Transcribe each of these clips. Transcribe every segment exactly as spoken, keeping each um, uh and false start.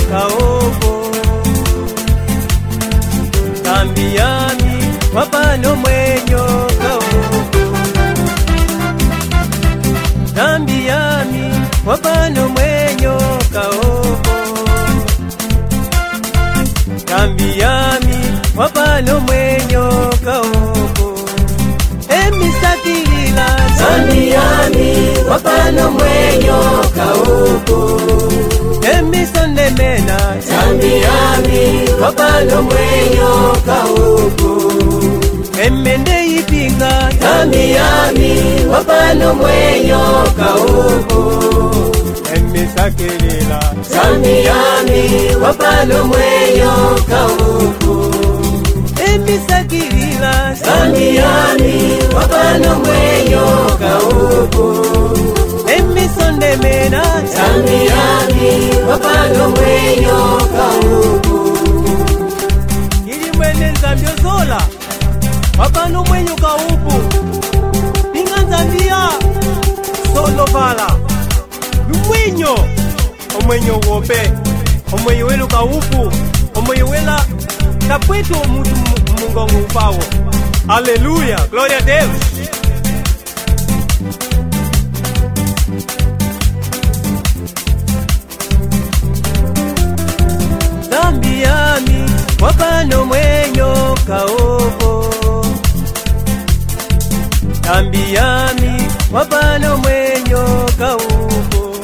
kaopo Tambiami wapano mwenyo kaopo Tambiami wapano mwenyo kaopo Tambiami wapano mwenyo kaopo Emisakilila Tambiami wapano mwenyo kaopo Emisondemena Tambiami wapano mwenyo kaopo Emende ipinga Tambiami wapano mwenyo kaopo Emisakilila Tambiami wapano mwenyo kaopo Emisakilila Tambiami wapano mwenyo kaopo Emisondemena Tambiami wapano mwenyo kaopo Ili mwene Zambia zola wapano mwenyo kaupu Pinga Zambia solo vala Lumwenyo omwenyo wope omwenyo welu kaupu omwenyo wela kapwetu mutu mungongo upawo Aleluya, gloria a Deus. Tambiami wapano mwenyo kaopo Tambiami wapano mwenyo kaopo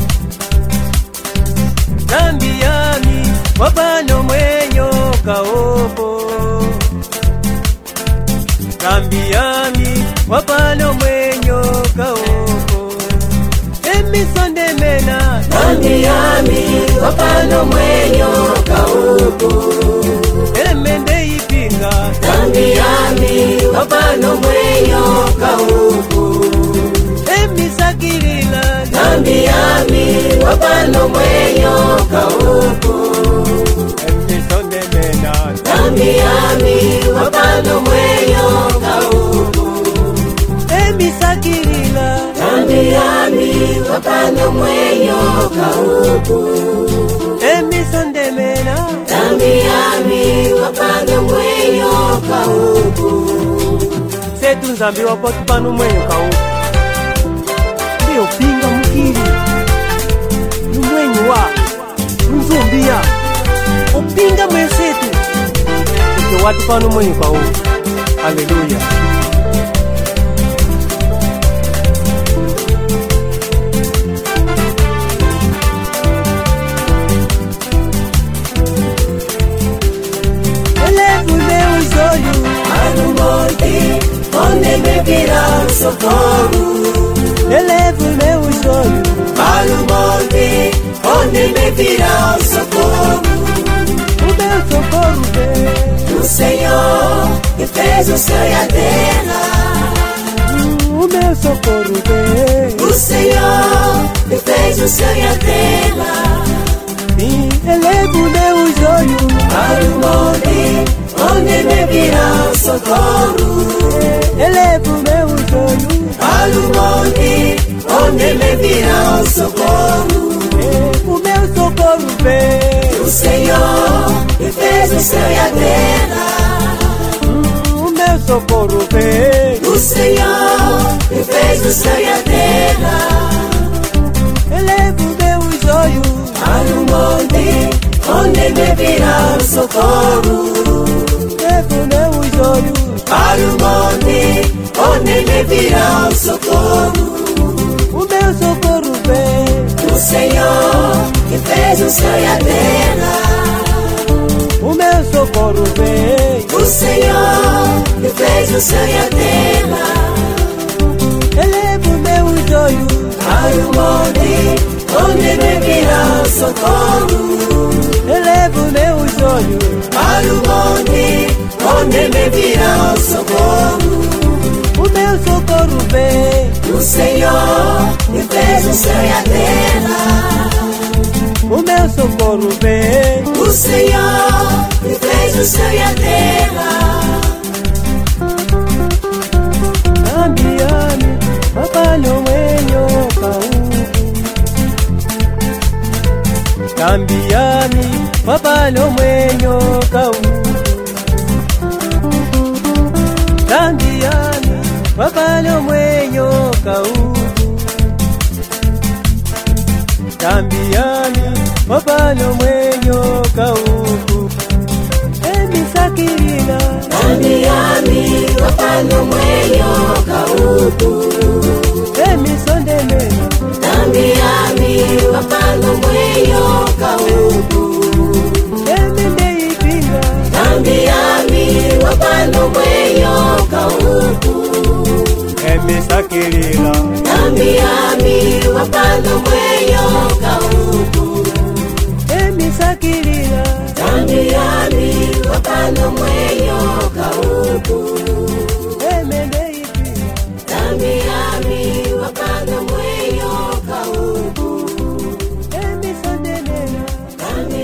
Tambiami wapano mwenyo kaopo Tambiami wapano mwenyo kaopo Emisondemena Tambiami wapano mwenyo kaopo Emende ipinga Tambiami wapano mwenyo kaopo Emisakilila Tambiami wapano mwenyo kaopo Emisondemena Tambiami wapano mwenyo kaopo Emisakilila Tambiami wapano mwenyo kaopo Emisondemena Tambiami wapano mwenyo kaopo Setu Nzambi wapotu pano mwenyo kaopo Ndiyo pinga mukili Numwenyo wa Nzumbia Opinga mwesetu Ike watu pano mwenyo kaopo Haleluya. Onde me virá socorro, elevo meus olhos para o monte, onde me virá socorro. O meu socorro vem do Senhor que fez o céu e a terra. O meu socorro vem do Senhor que fez o céu e a terra. Sim, elevo meus olhos para o monte, onde me virá socorro. Elevo meus olhos para o monte, onde me virá socorro. O meu socorro vem do Senhor que fez o céu e a terra. O meu socorro vem do Senhor que fez o céu e a terra. Elevo meus olhos para o monte, onde me virá socorro. Elevo meus olhos para o monte, onde me virá socorro. O meu socorro vem do Senhor que fez o céu e a terra. O meu socorro vem do Senhor que fez o céu e a terra. Elevo meus olhos para o monte, onde me virá socorro. Elevo meus olhos para o monte, onde me virá socorro. O meu socorro vem do Senhor que fez o céu e a terra. O meu socorro vem do Senhor que fez o céu e a terra. Tambiami wapano mwenyo kaupu Tambiani wapalo mwenyo kau Tambiani wapalo mwenyo kau Tambiani wapalo mwenyo kau Emisakirila Tambiani wapalo mwenyo kau Emisondemena Tambiani wapalo mwenyo kau Emendeipinga Tambiani wapalo mwenyo kau Emisakirila Tambiani wapalo mwenyo kau Emisakirila Tambiani wapalo mwenyo kau Emendeipinga Tambiani wapalo mwenyo kau Emisondemena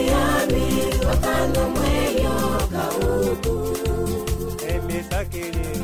Tambiani wapalo mwenyo kau Emisakirila